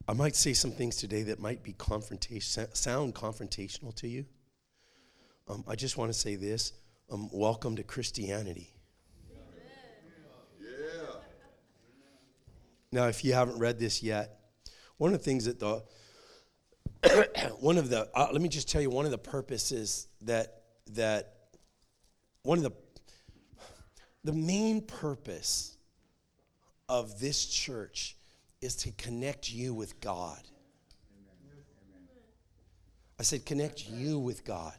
I might say some things today that might be sound confrontational to you. I just want to say this. Welcome to Christianity. Yeah. Now, if you haven't read this yet, one of the things that let me just tell you, one of the purposes one of the main purpose of this church is to connect you with God. I said connect you with God.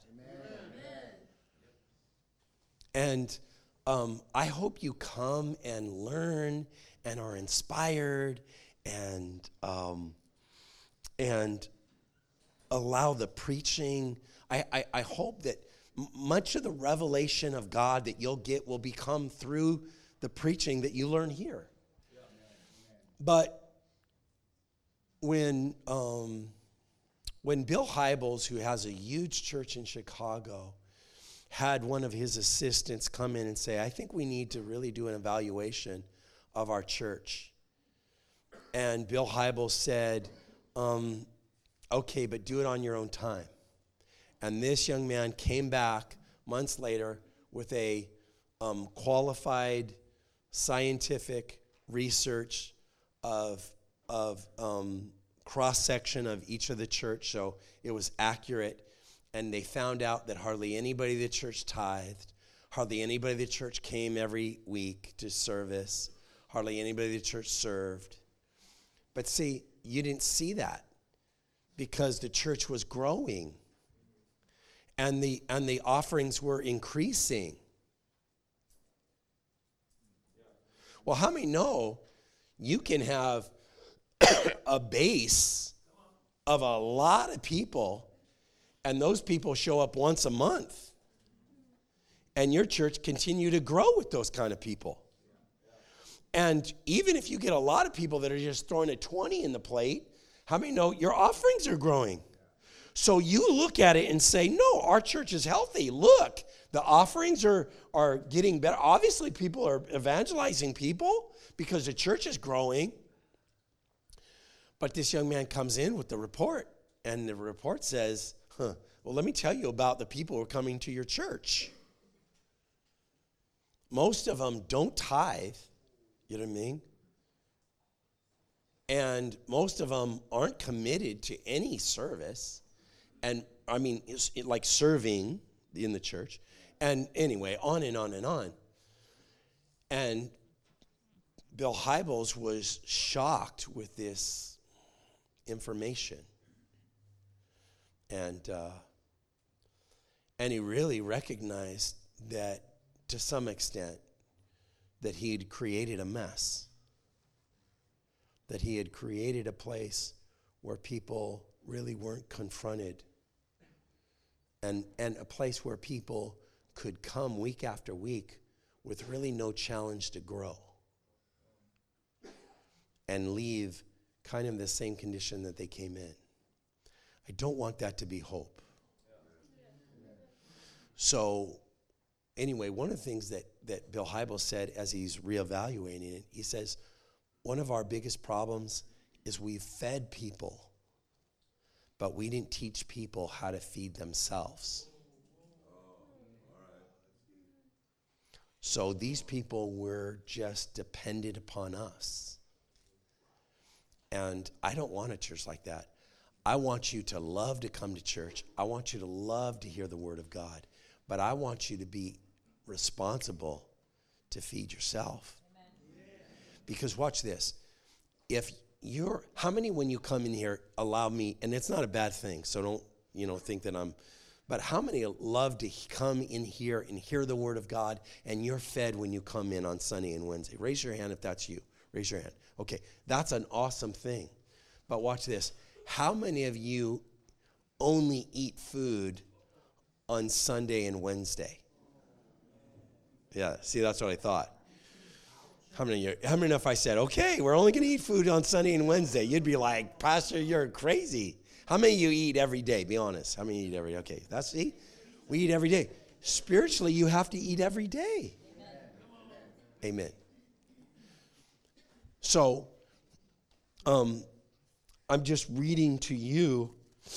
And I hope you come and learn and are inspired and allow the preaching. I hope that much of the revelation of God that you'll get will become through the preaching that you learn here. But when Bill Hybels, who has a huge church in Chicago, had one of his assistants come in and say, I think we need to really do an evaluation of our church. And Bill Hybels said, okay, but do it on your own time. And this young man came back months later with a qualified scientific research of cross-section of each of the church, so it was accurate. And they found out that hardly anybody in the church tithed, hardly anybody in the church came every week to service, hardly anybody in the church served. But see, you didn't see that because the church was growing and the offerings were increasing. Well, how many know you can have a base of a lot of people, and those people show up once a month, and your church continue to grow with those kind of people? And even if you get a lot of people that are just throwing a 20 in the plate, how many know your offerings are growing? So you look at it and say, no, our church is healthy. Look, the offerings are getting better. Obviously, people are evangelizing people because the church is growing. But this young man comes in with the report, and the report says, well, let me tell you about the people who are coming to your church. Most of them don't tithe, you know what I mean? And most of them aren't committed to any service. And I mean, it's like serving in the church. And anyway, on and on and on. And Bill Hybels was shocked with this information. And he really recognized that, to some extent, that he had created a mess. That he had created a place where people really weren't confronted. And a place where people could come week after week with really no challenge to grow. And leave kind of the same condition that they came in. I don't want that to be hope. So anyway, one of the things that Bill Hybels said as he's reevaluating it, he says, one of our biggest problems is we've fed people, but we didn't teach people how to feed themselves. So these people were just dependent upon us. And I don't want a church like that. I want you to love to come to church. I want you to love to hear the word of God. But I want you to be responsible to feed yourself. Amen. Because watch this. How many when you come in here allow me, and it's not a bad thing, so don't think that but how many love to come in here and hear the word of God and you're fed when you come in on Sunday and Wednesday? Raise your hand if that's you. Raise your hand. Okay, that's an awesome thing. But watch this. How many of you only eat food on Sunday and Wednesday? Yeah, see, that's what I thought. How many if I said, okay, we're only going to eat food on Sunday and Wednesday? You'd be like, Pastor, you're crazy. How many of you eat every day? Be honest. How many eat every day? Okay, we eat every day. Spiritually, you have to eat every day. Amen. So, I'm I'm just reading to you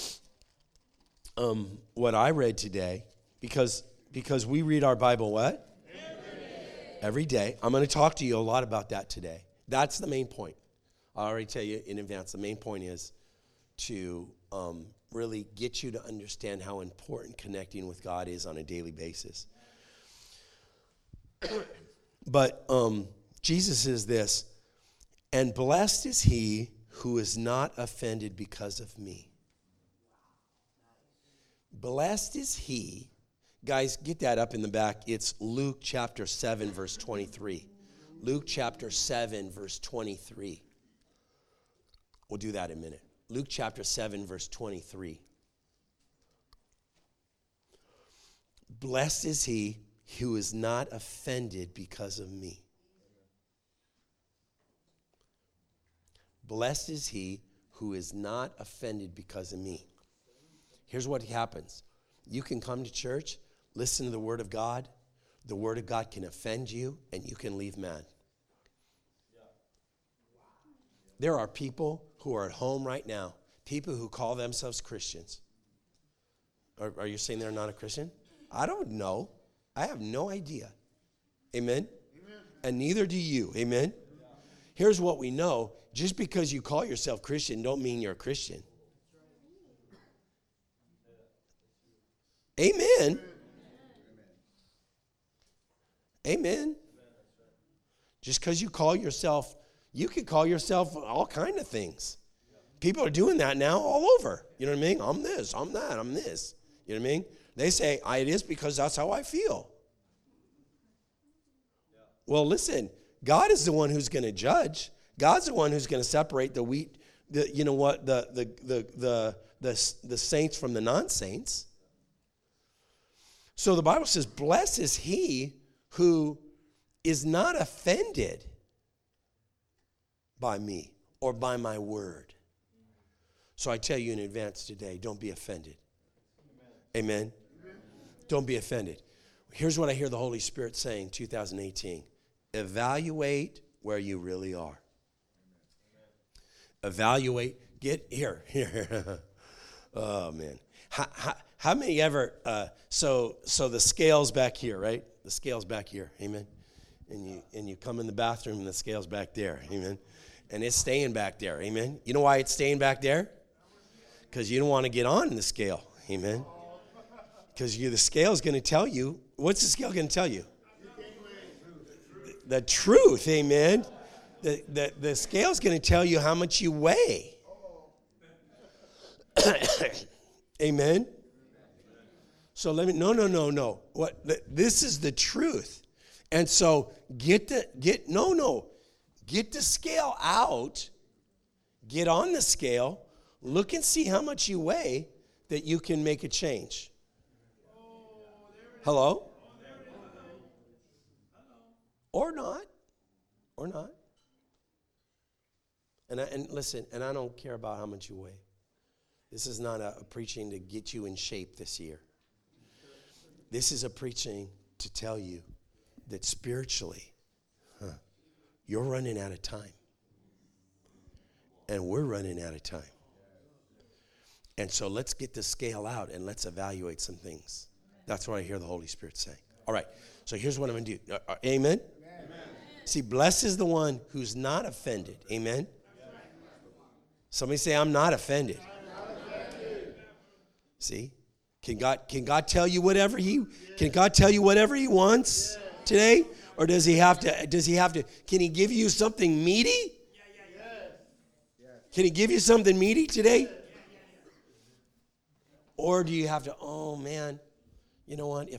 what I read today because we read our Bible what? Every day. I'm going to talk to you a lot about that today. That's the main point. I already tell you in advance, the main point is to really get you to understand how important connecting with God is on a daily basis. But Jesus is this, and blessed is he who is not offended because of me. Blessed is he. Guys, get that up in the back. It's Luke chapter 7, verse 23. Luke chapter 7, verse 23. We'll do that in a minute. Luke chapter 7, verse 23. Blessed is he who is not offended because of me. Blessed is he who is not offended because of me. Here's what happens. You can come to church, listen to the word of God. The word of God can offend you, and you can leave mad. There are people who are at home right now, people who call themselves Christians. Are you saying they're not a Christian? I don't know. I have no idea. Amen? Amen. And neither do you. Amen? Yeah. Here's what we know. Just because you call yourself Christian don't mean you're a Christian. Amen. Amen. Just because you call yourself, you could call yourself all kind of things. People are doing that now all over. You know what I mean? I'm this, I'm that, I'm this. You know what I mean? They say, it is because that's how I feel. Well, listen, God is the one who's going to judge. God's the one who's going to separate the wheat, the saints from the non-saints. So the Bible says, blessed is he who is not offended by me or by my word. So I tell you in advance today, don't be offended. Amen. Amen. Don't be offended. Here's what I hear the Holy Spirit saying, 2018. Evaluate where you really are. Evaluate. Get here. Oh, man. How many ever, so the scale's back here, right? The scale's back here. Amen. And you come in the bathroom and the scale's back there. Amen. And it's staying back there. Amen. You know why it's staying back there? Because you don't want to get on the scale. Amen. Because the scale's going to tell you, what's the scale going to tell you? The truth, amen. The scale's going to tell you how much you weigh. Amen. So no. This is the truth. And so get the scale out. Get on the scale. Look and see how much you weigh that you can make a change. Hello? Or not. And listen, and I don't care about how much you weigh. This is not a preaching to get you in shape this year. This is a preaching to tell you that spiritually, you're running out of time. And we're running out of time. And so let's get the scale out and let's evaluate some things. That's what I hear the Holy Spirit saying. All right, so here's what I'm going to do. Amen? Amen? See, blessed is the one who's not offended. Amen? Somebody say, I'm not offended. See? Can God tell you whatever he wants today? Or does he have to, can he give you something meaty? Can he give you something meaty today? Or do you have to, oh man, you know what,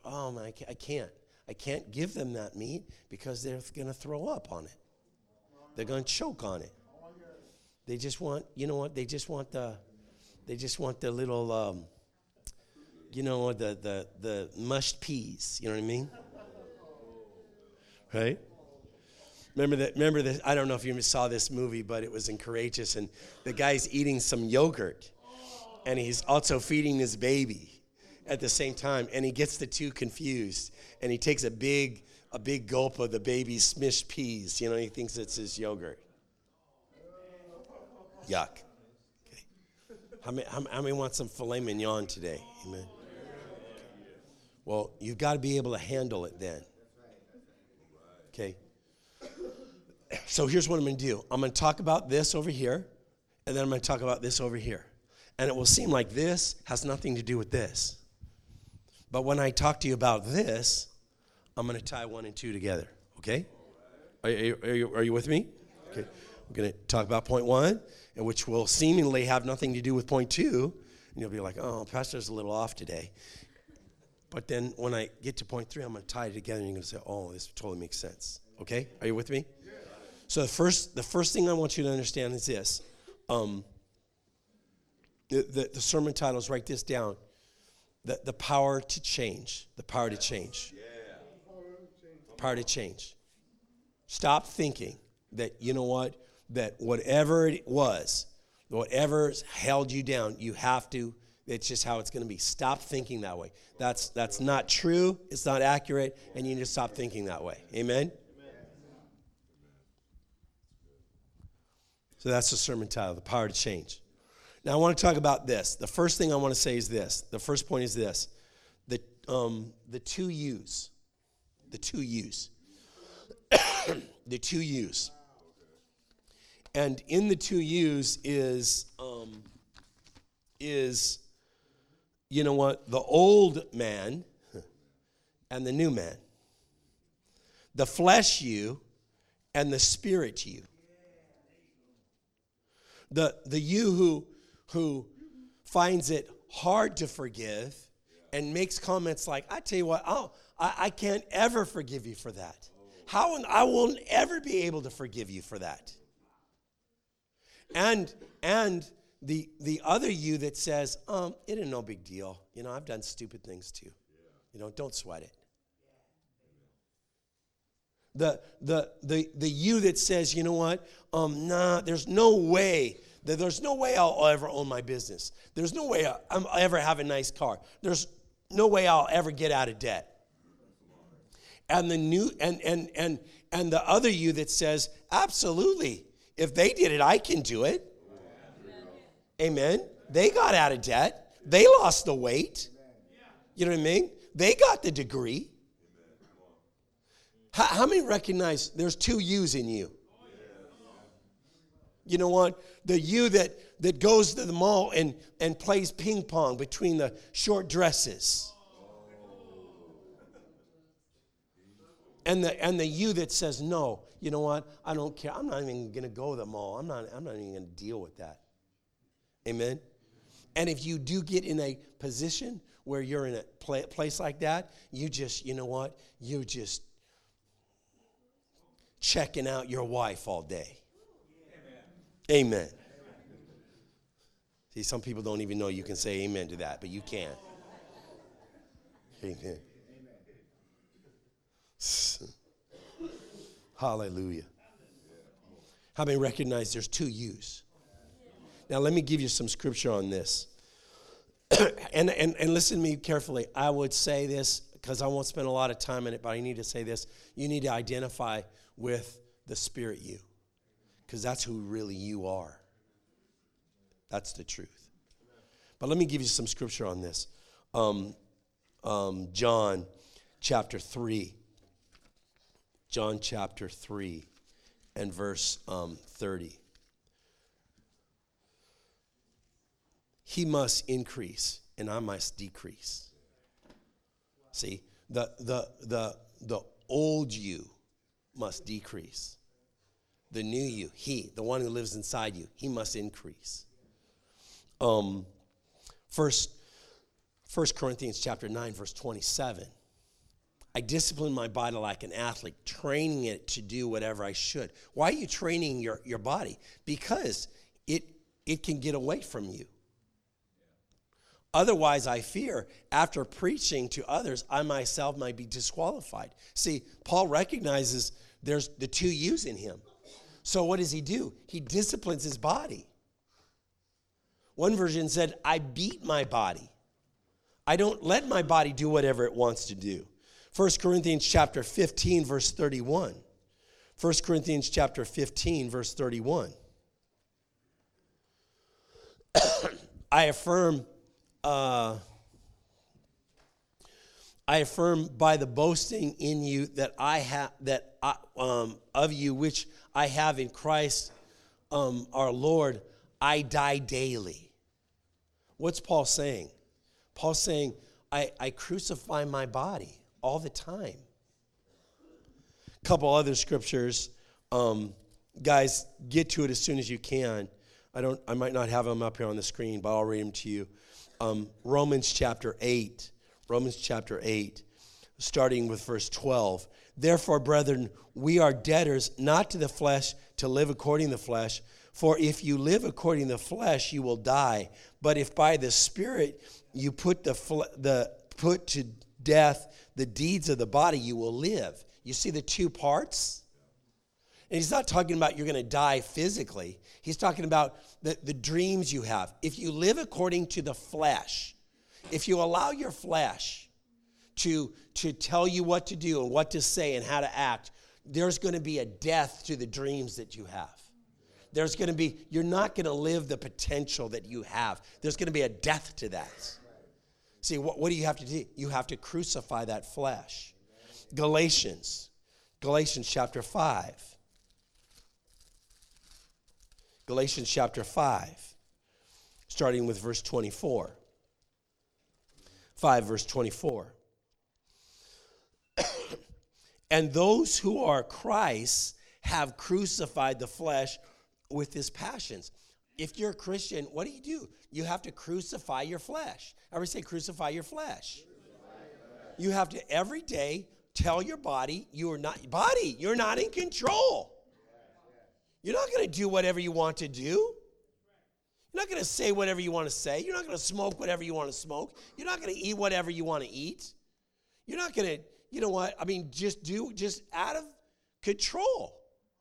I can't give them that meat because they're going to throw up on it. They're going to choke on it. They just want, you know what, they just want the little, the mushed peas, you know what I mean? Right? Remember that, I don't know if you saw this movie, but it was in Courageous, and the guy's eating some yogurt, and he's also feeding his baby at the same time, and he gets the two confused, and he takes a big gulp of the baby's smished peas. You know, he thinks it's his yogurt. Yuck. How many want some filet mignon today? Amen. Well, you've got to be able to handle it then. Okay? So here's what I'm going to do. I'm going to talk about this over here, and then I'm going to talk about this over here. And it will seem like this has nothing to do with this. But when I talk to you about this, I'm going to tie 1 and 2 together. Okay? Are you with me? Okay. We're going to talk about point 1, and which will seemingly have nothing to do with point 2. And you'll be like, oh, Pastor's a little off today. But then when I get to point 3, I'm going to tie it together, and you're going to say, oh, this totally makes sense. Okay? Are you with me? Yeah. So the first thing I want you to understand is this. The sermon title is, write this down. The power to change. The power to change. Yeah. Power to change. Stop thinking that, you know what, that whatever it was, whatever's held you down, you have to, it's just how it's going to be. Stop thinking that way. That's not true. It's not accurate, and you need to stop thinking that way. Amen? So that's the sermon title, The Power to Change. Now I want to talk about this. The first thing I want to say is this. The first point is this. The 2 U's. The 2 U's. The 2 U's. And in the 2 U's is, you know what, the old man and the new man. The flesh you and the spirit you. The you who finds it hard to forgive and makes comments like, I tell you what, I can't ever forgive you for that. I won't ever be able to forgive you for that. And the other you that says, it ain't no big deal. You know, I've done stupid things too. You know, don't sweat it. The you that says, you know what, there's no way I'll ever own my business. There's no way I'll ever have a nice car. There's no way I'll ever get out of debt. And the new and the other you that says, absolutely, if they did it, I can do it. Amen. They got out of debt. They lost the weight. You know what I mean? They got the degree. How many recognize there's 2 U's in you? You know what? The you that goes to the mall and plays ping pong between the short dresses. And the you that says, no, you know what? I don't care. I'm not even going to go to the mall. I'm not even going to deal with that. Amen? And if you do get in a position where you're in a place like that, you just, you know what? You just checking out your wife all day. Amen. See, some people don't even know you can say amen to that, but you can. Amen. Hallelujah. How many recognize there's 2 U's? Now, let me give you some scripture on this. and listen to me carefully. I would say this because I won't spend a lot of time in it, but I need to say this. You need to identify with the spirit you, because that's who really you are. That's the truth. But let me give you some scripture on this. John chapter 3. John chapter 3 and verse 30. He must increase and I must decrease. See, the old you must decrease. The new you, he, the one who lives inside you, he must increase. First Corinthians chapter 9, verse 27. I discipline my body like an athlete, training it to do whatever I should. Why are you training your body? Because it can get away from you. Otherwise, I fear, after preaching to others, I myself might be disqualified. See, Paul recognizes there's the 2 U's in him. So what does he do? He disciplines his body. One version said, I beat my body. I don't let my body do whatever it wants to do. 1 Corinthians chapter 15, verse 31. 1 Corinthians chapter 15, verse 31. I affirm by the boasting in you that I have of you which I have in Christ our Lord, I die daily. What's Paul saying? Paul's saying, I crucify my body all the time. A couple other scriptures. Guys, get to it as soon as you can. I might not have them up here on the screen, but I'll read them to you. Romans chapter 8, starting with verse 12. Therefore, brethren, we are debtors not to the flesh to live according to the flesh. For if you live according to the flesh, you will die. But if by the Spirit you put to death the deeds of the body, you will live. You see the two parts? And he's not talking about you're going to die physically. He's talking about the dreams you have. If you live according to the flesh, if you allow your flesh to tell you what to do and what to say and how to act, there's going to be a death to the dreams that you have. You're not going to live the potential that you have. There's going to be a death to that. See, what do you have to do? You have to crucify that flesh. Galatians chapter 5. Galatians chapter 5, starting with verse 24. 5 verse 24. And those who are Christ have crucified the flesh with his passions. If you're a Christian, what do? You have to crucify your flesh. Everybody say crucify your flesh. You have to every day tell your body you're not in control. You're not going to do whatever you want to do. You're not going to say whatever you want to say. You're not going to smoke whatever you want to smoke. You're not going to eat whatever you want to eat. You're not going to, just out of control.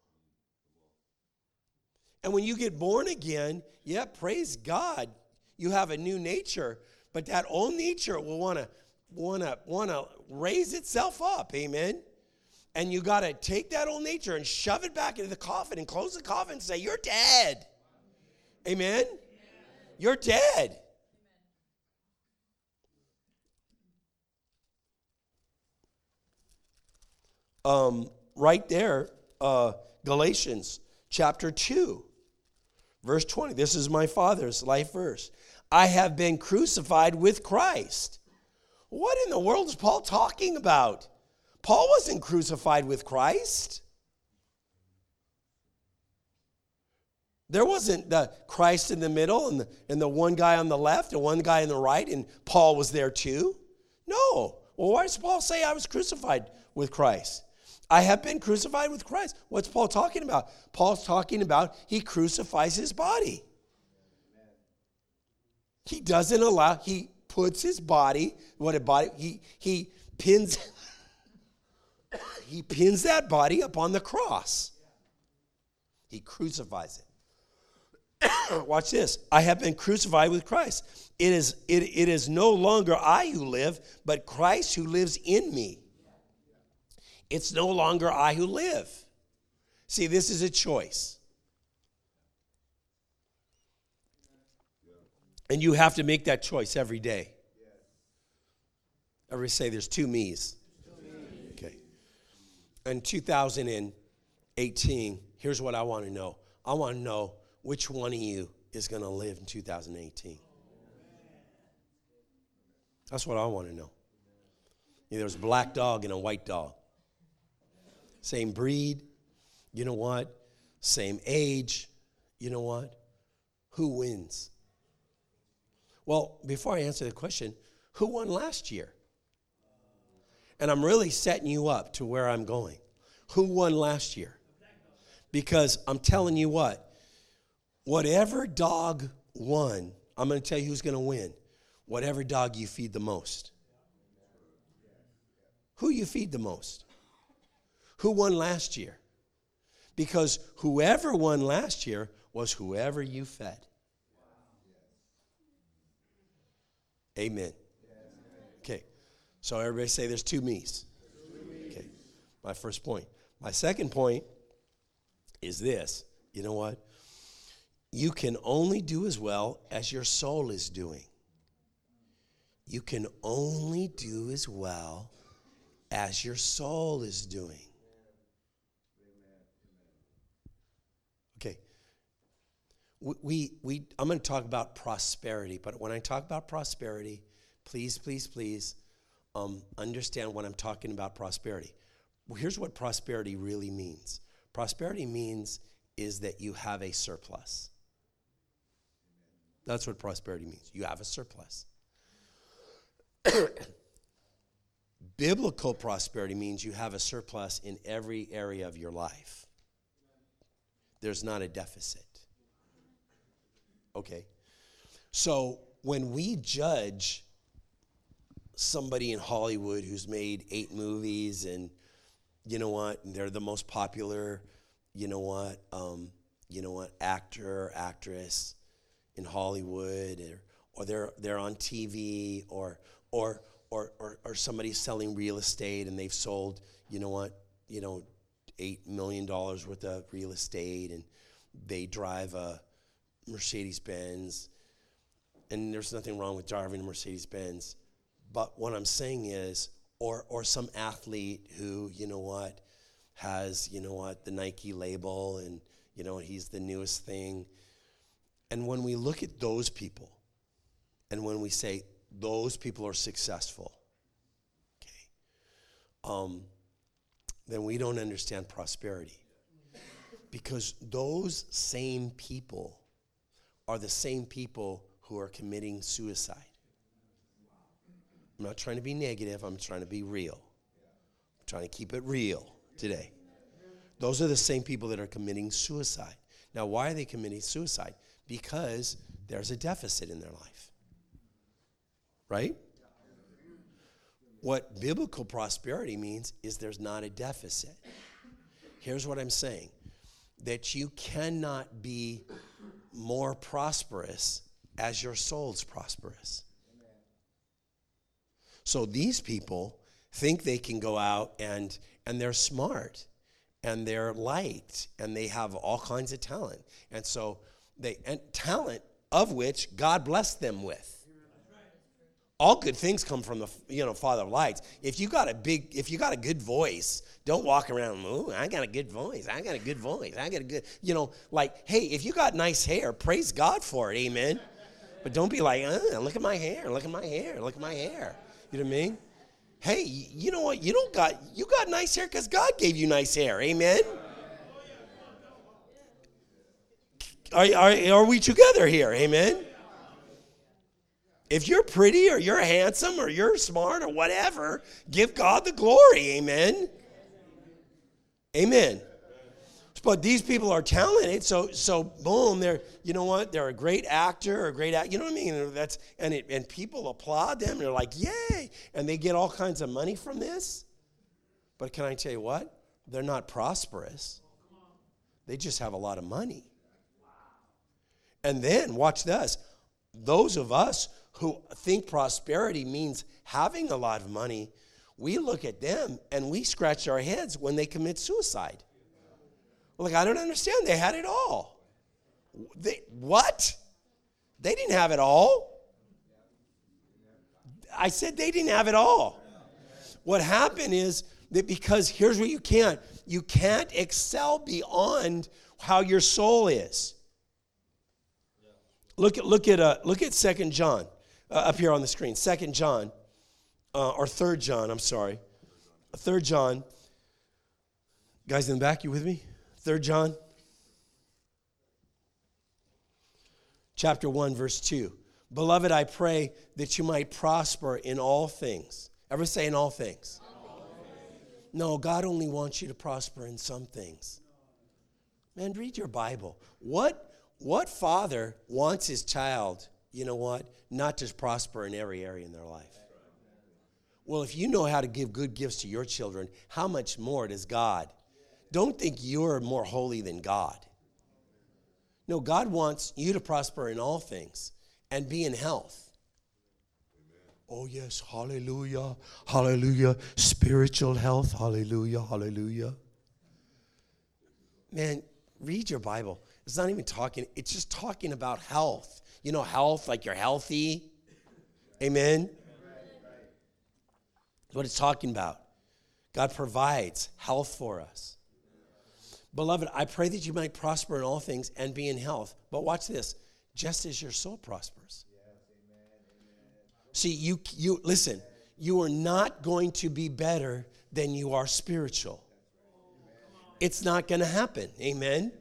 And when you get born again, praise God, you have a new nature, but that old nature will want to raise itself up, amen? And you got to take that old nature and shove it back into the coffin and close the coffin and say, you're dead. Amen? You're dead. Right there, Galatians chapter 2, verse 20. This is my Father's life verse. I have been crucified with Christ. What in the world is Paul talking about? Paul wasn't crucified with Christ. There wasn't the Christ in the middle and the one guy on the left and one guy on the right, and Paul was there too. No. Well, why does Paul say I was crucified with Christ? I have been crucified with Christ. What's Paul talking about? Paul's talking about he crucifies his body. He doesn't allow, he puts his body, he pins that body upon the cross. He crucifies it. Watch this. I have been crucified with Christ. It is no longer I who live, but Christ who lives in me. It's no longer I who live. See, this is a choice. And you have to make that choice every day. Everybody say there's two me's. Okay. In 2018, here's what I want to know. I want to know which one of you is going to live in 2018. That's what I want to know. There's a black dog and a white dog. Same breed. You know what? Same age. You know what? Who wins? Well, before I answer the question, who won last year? And I'm really setting you up to where I'm going. Who won last year? Because I'm telling you what, whatever dog won, I'm going to tell you who's going to win. Whatever dog you feed the most. Who you feed the most. Who won last year? Because whoever won last year was whoever you fed. Amen. Okay, so everybody say there's two me's. Okay, my first point. My second point is this. You know what? You can only do as well as your soul is doing. You can only do as well as your soul is doing. Okay. I'm going to talk about prosperity, but when I talk about prosperity, please understand when I'm talking about prosperity. Well, here's what prosperity really means. Prosperity means is that you have a surplus. That's what prosperity means. You have a surplus. Biblical prosperity means you have a surplus in every area of your life. There's not a deficit. Okay. So when we judge somebody in Hollywood who's made 8 movies and you know what, they're the most popular, actor or actress in Hollywood, or they're on TV, or somebody's selling real estate and they've sold, $8 million worth of real estate, and they drive a Mercedes-Benz, and there's nothing wrong with driving a Mercedes-Benz, but what I'm saying is, or some athlete who, has, the Nike label, and, he's the newest thing. And when we look at those people, and when we say those people are successful, okay, then we don't understand prosperity. Because those same people are the same people who are committing suicide. I'm not trying to be negative, I'm trying to be real. I'm trying to keep it real today. Those are the same people that are committing suicide. Now, why are they committing suicide? Because there's a deficit in their life. Right? What biblical prosperity means is there's not a deficit. Here's what I'm saying. That you cannot be more prosperous as your soul's prosperous. So these people think they can go out and they're smart and they're liked and they have all kinds of talent. And so talent of which God blessed them with. All good things come from the Father of lights. If you got a good voice, don't walk around, "Ooh, I got a good voice. I got a good voice. I got a good," hey, if you got nice hair, praise God for it, amen. But don't be like, "Look at my hair, look at my hair, look at my hair." You know what I mean? Hey, you know what? You got nice hair because God gave you nice hair, amen. Are we together here, amen? If you're pretty or you're handsome or you're smart or whatever, give God the glory, amen? Amen. But these people are talented, so boom, they're a great actor or a great actor, you know what I mean? And people applaud them, and they're like, yay, and they get all kinds of money from this. But can I tell you what? They're not prosperous. They just have a lot of money. And then, watch this, those of us who think prosperity means having a lot of money, we look at them and we scratch our heads when they commit suicide. We're like, I don't understand. They had it all. What? They didn't have it all. I said they didn't have it all. What happened is that because here's what you can't excel beyond how your soul is. Look at 2 John up here on the screen. 2 John or 3 John, I'm sorry. 3 John. Guys in the back, you with me? 3 John chapter 1 verse 2. Beloved, I pray that you might prosper in all things. Ever say in all things? No, God only wants you to prosper in some things. Man, read your Bible. What father wants his child, not to prosper in every area in their life? Well, if you know how to give good gifts to your children, how much more does God? Don't think you're more holy than God. No, God wants you to prosper in all things and be in health. Oh, yes, hallelujah, hallelujah. Spiritual health, hallelujah, hallelujah. Man, read your Bible. It's not even talking, it's just talking about health. You know, health, like you're healthy. Amen? That's what it's talking about. God provides health for us. Beloved, I pray that you might prosper in all things and be in health. But watch this, just as your soul prospers. See, you listen, you are not going to be better than you are spiritual. It's not going to happen. Amen?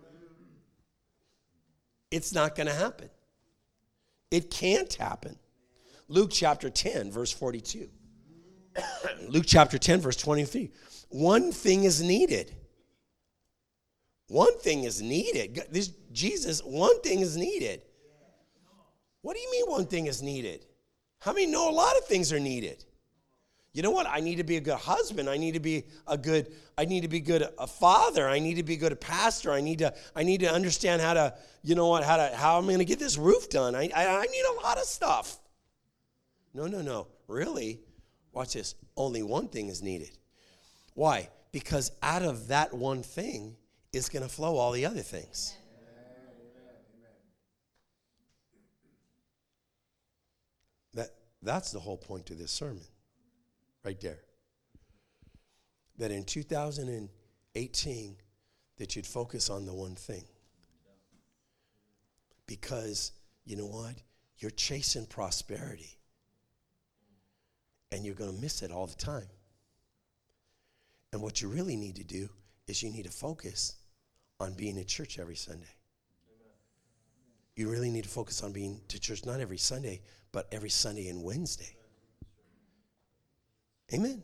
It's not going to happen. It can't happen. Luke chapter 10, verse 42. Luke chapter 10, verse 23. One thing is needed. One thing is needed. Jesus, one thing is needed. What do you mean one thing is needed? How many know a lot of things are needed? You know what? I need to be a good husband. I need to be a good father. I need to be a good pastor. I need to understand how to, you know what, how I'm going to get this roof done. I need a lot of stuff. No. Really? Watch this. Only one thing is needed. Why? Because out of that one thing is going to flow all the other things. That's the whole point of this sermon. Right there. That in 2018, that you'd focus on the one thing. Because, you know what? You're chasing prosperity. And you're going to miss it all the time. And what you really need to do is you need to focus on being at church every Sunday. You really need to focus on being to church not every Sunday, but every Sunday and Wednesday. Amen.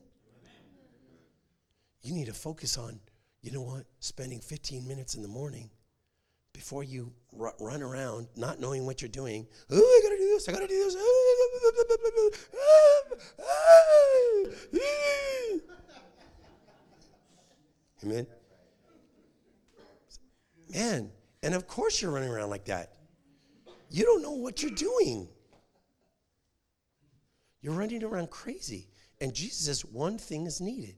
You need to focus on, you know what, spending 15 minutes in the morning before you run around not knowing what you're doing. Oh, I got to do this. I got to do this. Amen. Man, and of course you're running around like that. You don't know what you're doing. You're running around crazy. And Jesus says one thing is needed.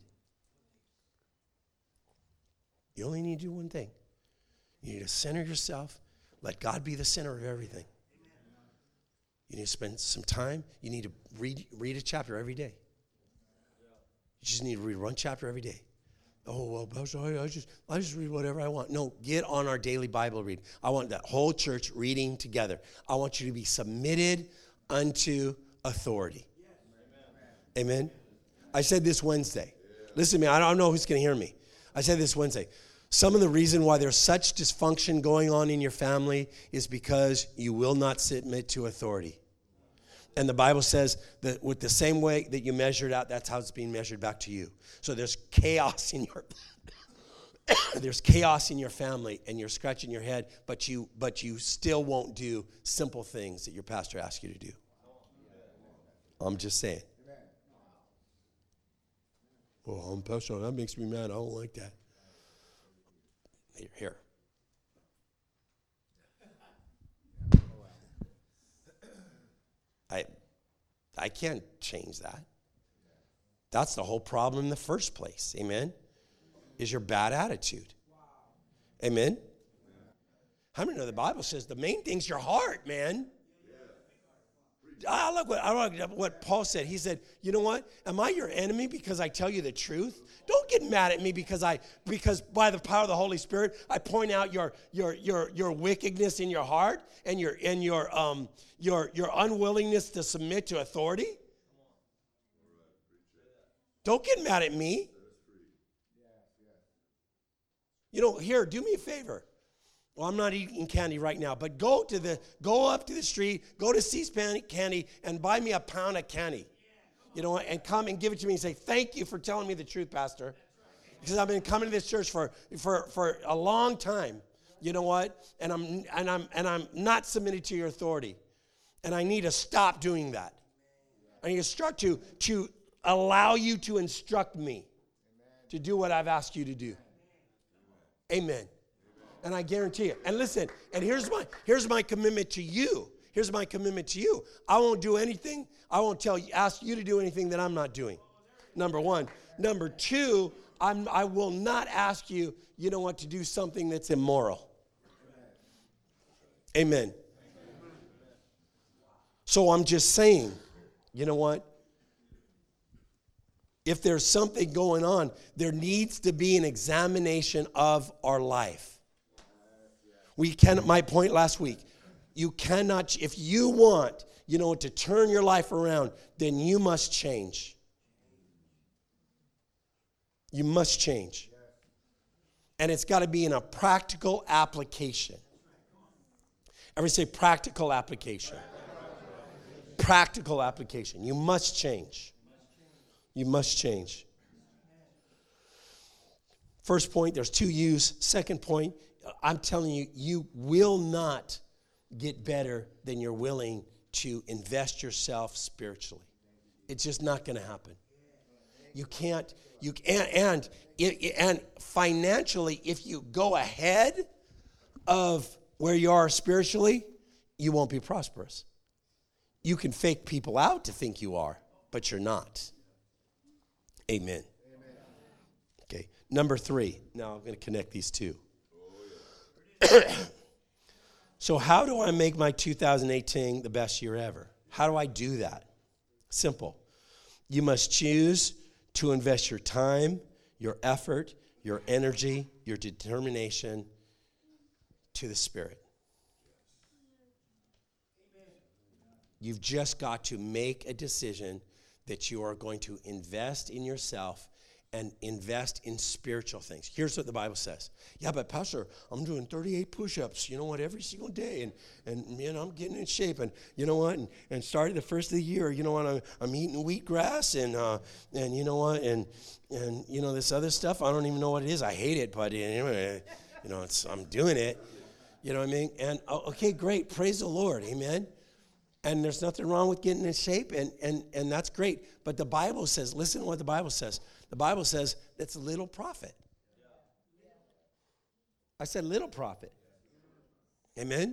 You only need to do one thing. You need to center yourself. Let God be the center of everything. You need to spend some time. You need to read a chapter every day. You just need to read one chapter every day. Oh, well, Pastor, I just read whatever I want. No, get on our daily Bible read. I want that whole church reading together. I want you to be submitted unto authority. Amen. I said this Wednesday. Listen to me. I don't know who's going to hear me. I said this Wednesday. Some of the reason why there's such dysfunction going on in your family is because you will not submit to authority. And the Bible says that with the same way that you measured out, that's how it's being measured back to you. So there's chaos in your there's chaos in your family, and you're scratching your head, but you still won't do simple things that your pastor asks you to do. I'm just saying. Well, I'm pastor, that makes me mad. I don't like that. Here. I can't change that. That's the whole problem in the first place. Amen? Is your bad attitude. Amen? How many know the Bible says the main thing's your heart, man? I like what Paul said. He said, you know what? Am I your enemy because I tell you the truth? Don't get mad at me because by the power of the Holy Spirit, I point out your wickedness in your heart and your unwillingness to submit to authority. Don't get mad at me. You know, here, do me a favor. Well, I'm not eating candy right now, but go up to the street, go to See's Candy, and buy me a pound of candy. You know, and come and give it to me and say, thank you for telling me the truth, Pastor. Because I've been coming to this church for a long time. You know what? And I'm not submitted to your authority. And I need to stop doing that. I need to start to allow you to instruct me to do what I've asked you to do. Amen. And I guarantee it. And listen, and here's my commitment to you. Here's my commitment to you. I won't do anything. I won't ask you to do anything that I'm not doing. Number one. Number two, I will not ask you, you know what, to do something that's immoral. Amen. So I'm just saying, you know what? If there's something going on, there needs to be an examination of our life. My point last week, you cannot, if you want, to turn your life around, then you must change. You must change. And it's got to be in a practical application. Everybody say practical application. Practical application. You must change. You must change. First point, there's 2 U's. Second point, I'm telling you, you will not get better than you're willing to invest yourself spiritually. It's just not going to happen. You can't, and financially, if you go ahead of where you are spiritually, you won't be prosperous. You can fake people out to think you are, but you're not. Amen. Okay, number 3. Now I'm going to connect these two. So how do I make my 2018 the best year ever? How do I do that? Simple. You must choose to invest your time, your effort, your energy, your determination to the Spirit. You've just got to make a decision that you are going to invest in yourself and invest in spiritual things. Here's what the Bible says. Yeah, but Pastor, I'm doing 38 push-ups, every single day, and I'm getting in shape, and you know what, and started the first of the year, I'm eating wheatgrass, and you know what, and this other stuff, I don't even know what it is. I hate it, but I'm doing it. You know what I mean? And okay, great, praise the Lord, amen. And there's nothing wrong with getting in shape, and that's great. But the Bible says, listen to what the Bible says. The Bible says that's little profit. I said little profit. Amen?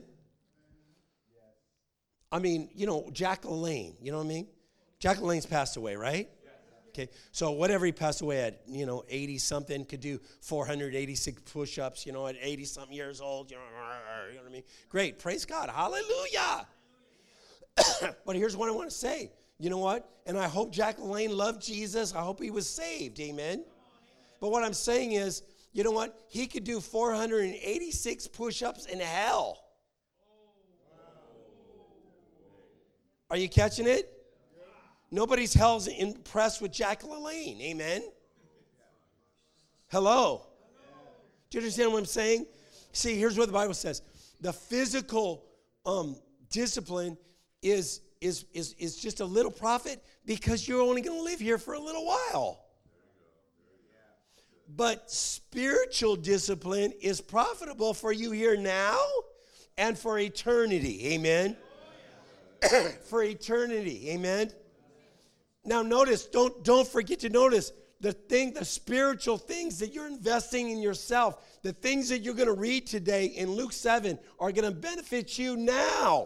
I mean, Jack LaLanne, you know what I mean? Jack LaLanne's passed away, right? Okay, so whatever he passed away at, 80-something, could do 486 push-ups, at 80-something years old, you know what I mean? Great, praise God, hallelujah. But here's what I want to say. You know what? And I hope Jack LaLanne loved Jesus. I hope he was saved. Amen. But what I'm saying is, you know what? He could do 486 push-ups in hell. Are you catching it? Nobody's hell's impressed with Jack LaLanne. Amen. Hello. Do you understand what I'm saying? See, here's what the Bible says. The physical discipline is just a little profit because you're only going to live here for a little while. But spiritual discipline is profitable for you here now and for eternity. Amen. For eternity. Amen. Now notice, don't forget to notice the spiritual things that you're investing in yourself, the things that you're going to read today in Luke 7 are going to benefit you now.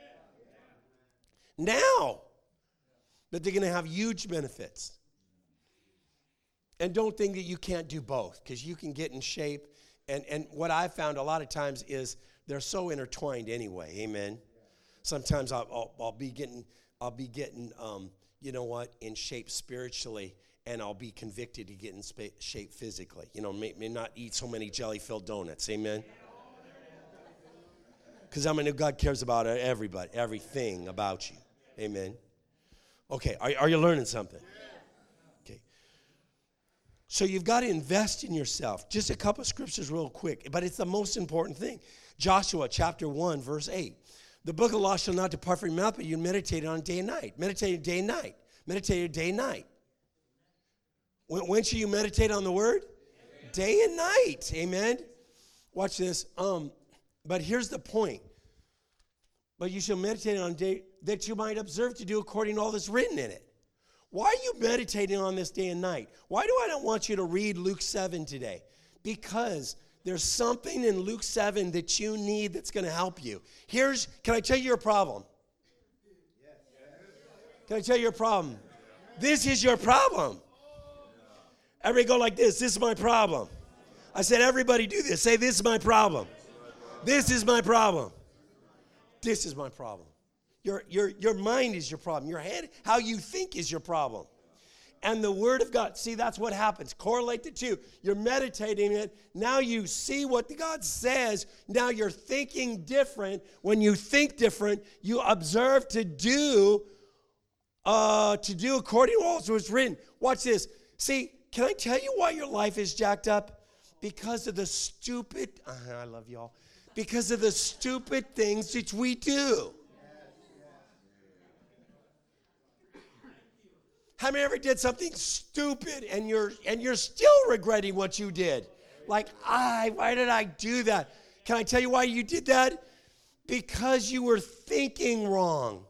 Now, but they're going to have huge benefits. And don't think that you can't do both, because you can get in shape. And what I've found a lot of times is they're so intertwined anyway. Amen. Sometimes I'll be getting in shape spiritually, and I'll be convicted to get in shape physically. May not eat so many jelly-filled donuts. Amen. Because I mean, God cares about everybody, everything about you. Amen. Okay, are you learning something? Okay. So you've got to invest in yourself. Just a couple of scriptures real quick, but it's the most important thing. Joshua chapter 1, verse 8. The book of law shall not depart from your mouth, but you meditate on it day and night. Meditate day and night. Meditate day and night. When should you meditate on the word? Day and night. Amen. Watch this. But here's the point. But you shall meditate on day that you might observe to do according to all that's written in it. Why are you meditating on this day and night? Why do I not want you to read Luke 7 today? Because there's something in Luke 7 that you need that's going to help you. Can I tell you your problem? Can I tell you your problem? This is your problem. Everybody go like this. This is my problem. I said, everybody do this. Say, this is my problem. This is my problem. This is my problem. Your mind is your problem. Your head, how you think is your problem. And the Word of God, see, that's what happens. Correlate the two. You're meditating it. Now you see what God says. Now you're thinking different. When you think different, you observe to do according to what was written. Watch this. See, can I tell you why your life is jacked up? Because of the stupid, I love y'all, because of the stupid things that we do. How many ever did something stupid and you're still regretting what you did? Like, why did I do that? Can I tell you why you did that? Because you were thinking wrong.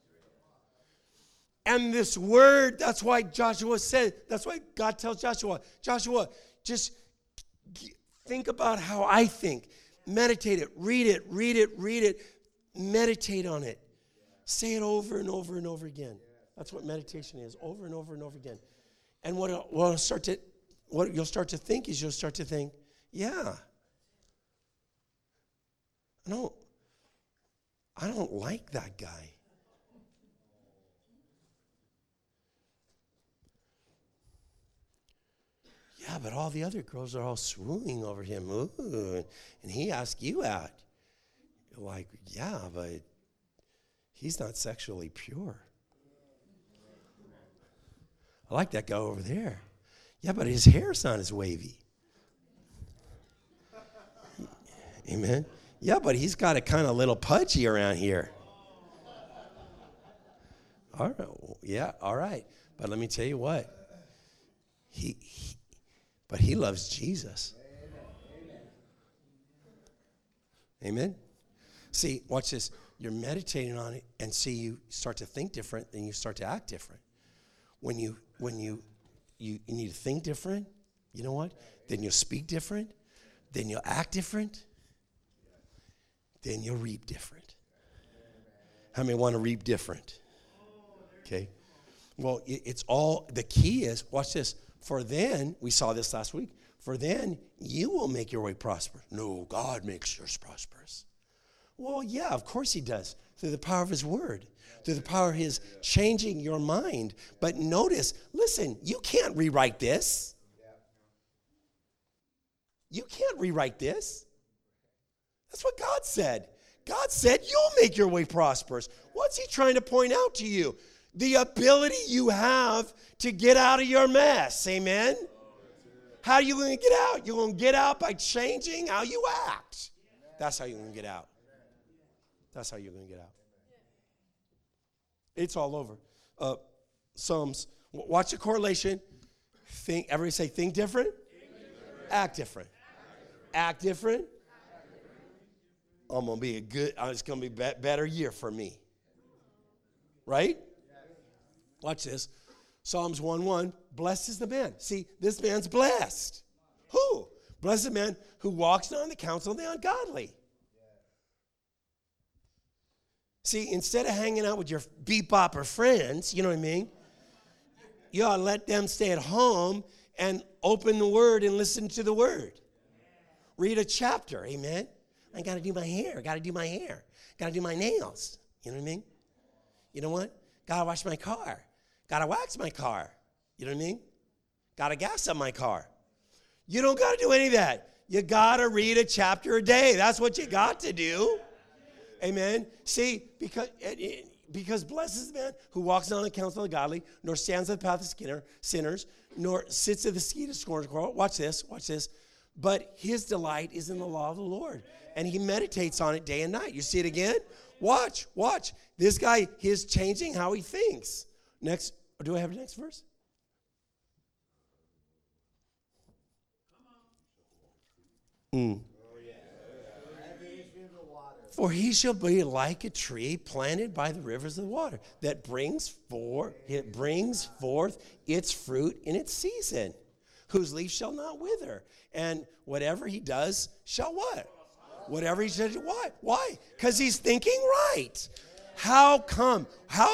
And this word, that's why Joshua said, that's why God tells Joshua, just think about how I think. Meditate it, read it, meditate on it. Say it over and over and over again. That's what meditation is, over and over and over again. And what you'll start to think is yeah, I don't like that guy. Yeah, but all the other girls are all swooning over him. Ooh, and he asked you out. You're like, yeah, but he's not sexually pure. I like that guy over there. Yeah, but his hair's not as wavy. Amen. Yeah, but he's got a kind of little pudgy around here. All right. Yeah, all right. But let me tell you what. But he loves Jesus. Amen. See, watch this. You're meditating on it, and see, you start to think different, and you start to act different. When you need to think different, you know what? Then you'll speak different. Then you'll act different. Then you'll reap different. How many want to reap different? Okay. Well, it's all, the key is, watch this. For then, we saw this last week, for then you will make your way prosperous. No, God makes yours prosperous. Well, yeah, of course he does. Through the power of his word. Through the power of his changing your mind. But notice, listen, you can't rewrite this. You can't rewrite this. That's what God said. God said you'll make your way prosperous. What's he trying to point out to you? The ability you have to get out of your mess. Amen? How are you going to get out? You're going to get out by changing how you act. That's how you're going to get out. That's how you're going to get out. It's all over. Psalms. Watch the correlation. Everybody say, think different. Act different. Act different. I'm going to be it's going to be a better year for me. Right? Watch this. Psalms 1:1. Blessed is the man. See, this man's blessed. Who? Blessed is the man who walks not in the counsel of the ungodly. See, instead of hanging out with your bebopper friends, you know what I mean? You ought to let them stay at home and open the word and listen to the word. Read a chapter, amen? I got to do my hair, got to do my hair, got to do my nails. You know what I mean? You know what? Got to wash my car, got to wax my car. You know what I mean? Got to gas up my car. You don't got to do any of that. You got to read a chapter a day. That's what you got to do. Amen. See, because blessed is the man who walks not on the counsel of the godly, nor stands at the path of sinners, nor sits at the seat of scorners. Watch this. But his delight is in the law of the Lord, and he meditates on it day and night. You see it again? Watch. This guy is changing how he thinks. Next, do I have the next verse? For he shall be like a tree planted by the rivers of the water that brings forth its fruit in its season, whose leaf shall not wither, and whatever he does shall what? Whatever he says, why? Why? Because he's thinking right. How come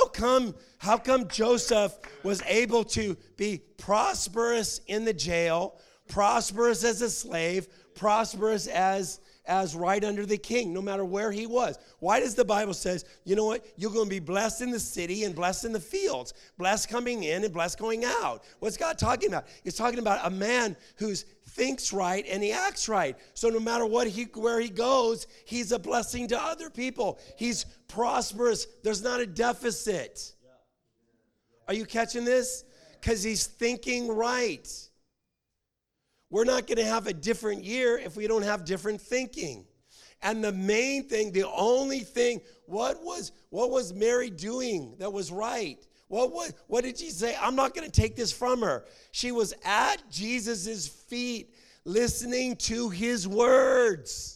Joseph was able to be prosperous in the jail, prosperous as a slave, prosperous as as right under the king, no matter where he was. Why does the Bible says, you know what? You're going to be blessed in the city and blessed in the fields, blessed coming in and blessed going out. What's God talking about? He's talking about a man who thinks right and he acts right. So no matter where he goes, he's a blessing to other people. He's prosperous. There's not a deficit. Are you catching this? Because he's thinking right. We're not going to have a different year if we don't have different thinking. And the main thing, the only thing, what was Mary doing that was right? What did she say? I'm not going to take this from her. She was at Jesus' feet listening to his words.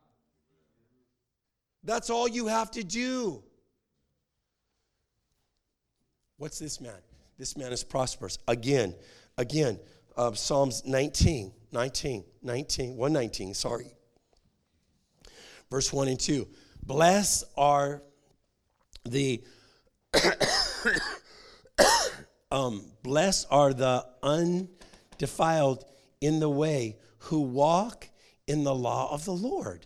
That's all you have to do. What's this man? This man is prosperous. Again, Psalms 119, sorry. Verse 1 and 2. Blessed are the undefiled in the way who walk in the law of the Lord.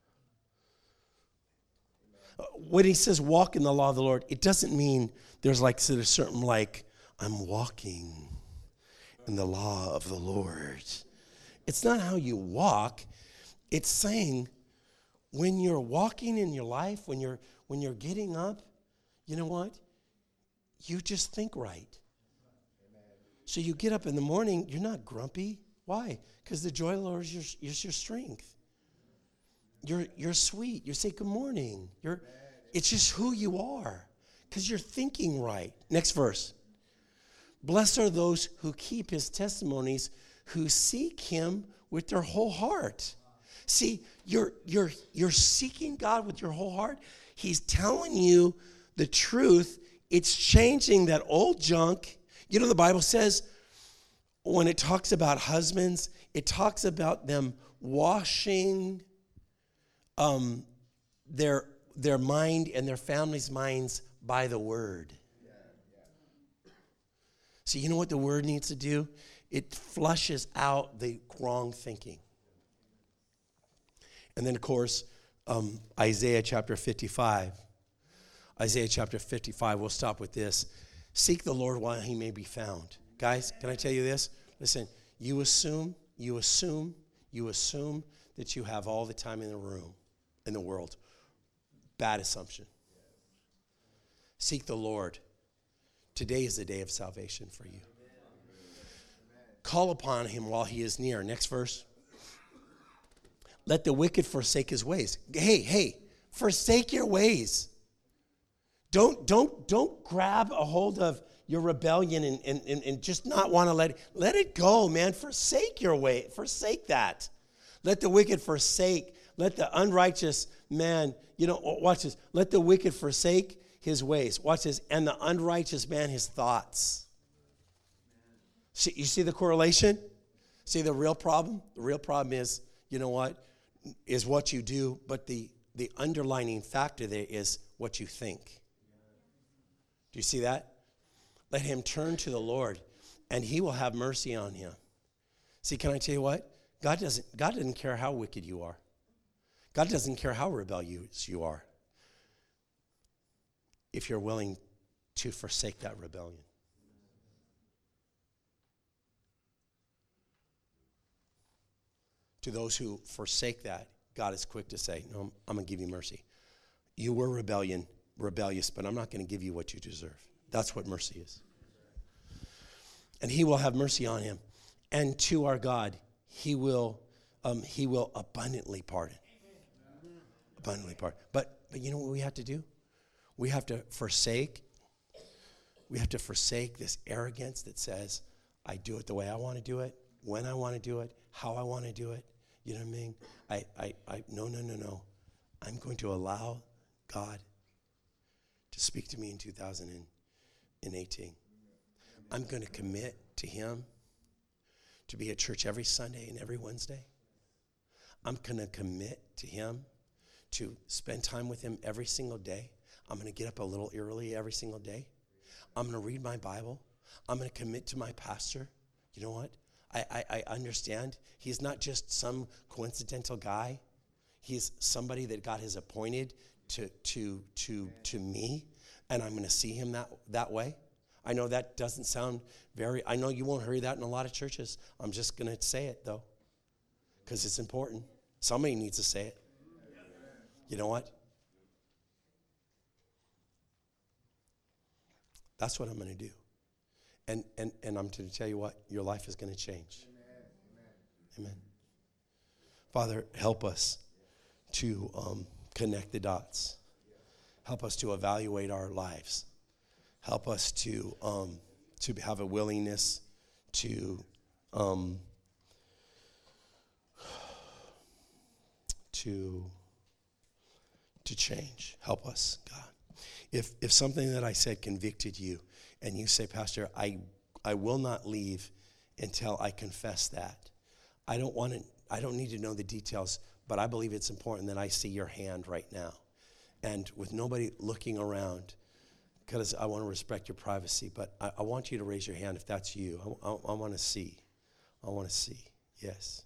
When he says walk in the law of the Lord, it doesn't mean there's a certain I'm walking in the law of the Lord. It's not how you walk. It's saying when you're walking in your life, when you're getting up, you know what? You just think right. So you get up in the morning, you're not grumpy. Why? Because the joy of the Lord is your strength. You're sweet. You say good morning. It's just who you are because you're thinking right. Next verse. Blessed are those who keep his testimonies, who seek him with their whole heart. See, you're seeking God with your whole heart. He's telling you the truth. It's changing that old junk. You know, the Bible says when it talks about husbands, it talks about them washing their mind and their family's minds by the word. So you know what the word needs to do? It flushes out the wrong thinking. And then, of course, Isaiah chapter 55. Isaiah chapter 55, we'll stop with this. Seek the Lord while he may be found. Guys, can I tell you this? Listen, you assume that you have all the time in the world. Bad assumption. Seek the Lord. Today is the day of salvation for you. Call upon him while he is near. Next verse. Let the wicked forsake his ways. Hey, forsake your ways. Don't grab a hold of your rebellion and just not want to let it go, man. Forsake your way. Forsake that. Let the wicked forsake. Let the unrighteous man, watch this. Let the wicked forsake his ways. Watch this. And the unrighteous man his thoughts. See, you see the correlation? See the real problem? The real problem is, you know what? Is what you do, but the underlining factor there is what you think. Do you see that? Let him turn to the Lord, and he will have mercy on him. See, can I tell you what? God doesn't care how wicked you are. God doesn't care how rebellious you are, if you're willing to forsake that rebellion. To those who forsake that, God is quick to say, no, I'm going to give you mercy. You were rebellious, but I'm not going to give you what you deserve. That's what mercy is. And he will have mercy on him. And to our God, he will abundantly pardon. Abundantly pardon. But you know what we have to do? We have to forsake this arrogance that says, I do it the way I want to do it, when I want to do it, how I want to do it. You know what I mean? No. I'm going to allow God to speak to me in 2018. I'm going to commit to him to be at church every Sunday and every Wednesday. I'm going to commit to him to spend time with him every single day. I'm going to get up a little early every single day. I'm going to read my Bible. I'm going to commit to my pastor. You know what? I understand he's not just some coincidental guy. He's somebody that God has appointed to me, and I'm going to see him that way. I know that doesn't sound I know you won't hear that in a lot of churches. I'm just going to say it, though, because it's important. Somebody needs to say it. You know what? That's what I'm going to do. And I'm going to tell you what, your life is going to change. Amen. Father, help us to connect the dots. Help us to evaluate our lives. Help us to have a willingness to change. Help us, God. If something that I said convicted you, and you say, Pastor, I will not leave until I confess that. I don't need to know the details, but I believe it's important that I see your hand right now. And with nobody looking around, because I want to respect your privacy, but I want you to raise your hand if that's you. I want to see. I want to see. Yes.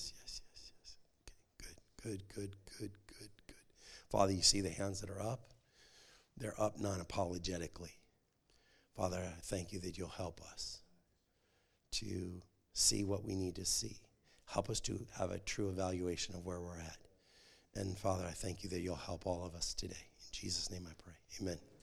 Okay, good. Father, you see the hands that are up? They're up non-apologetically. Father, I thank you that you'll help us to see what we need to see. Help us to have a true evaluation of where we're at. And Father, I thank you that you'll help all of us today. In Jesus' name I pray. Amen.